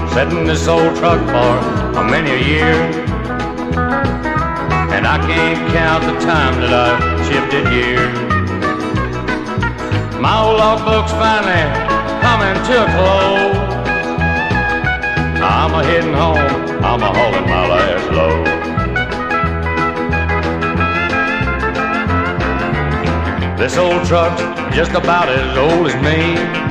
sat in this old truck for many a year, and I can't count the time that I've chipped it here. My old logbook's finally coming to a close. I'm a-heading home, I'm a-hauling my last load. This old truck's just about as old as me.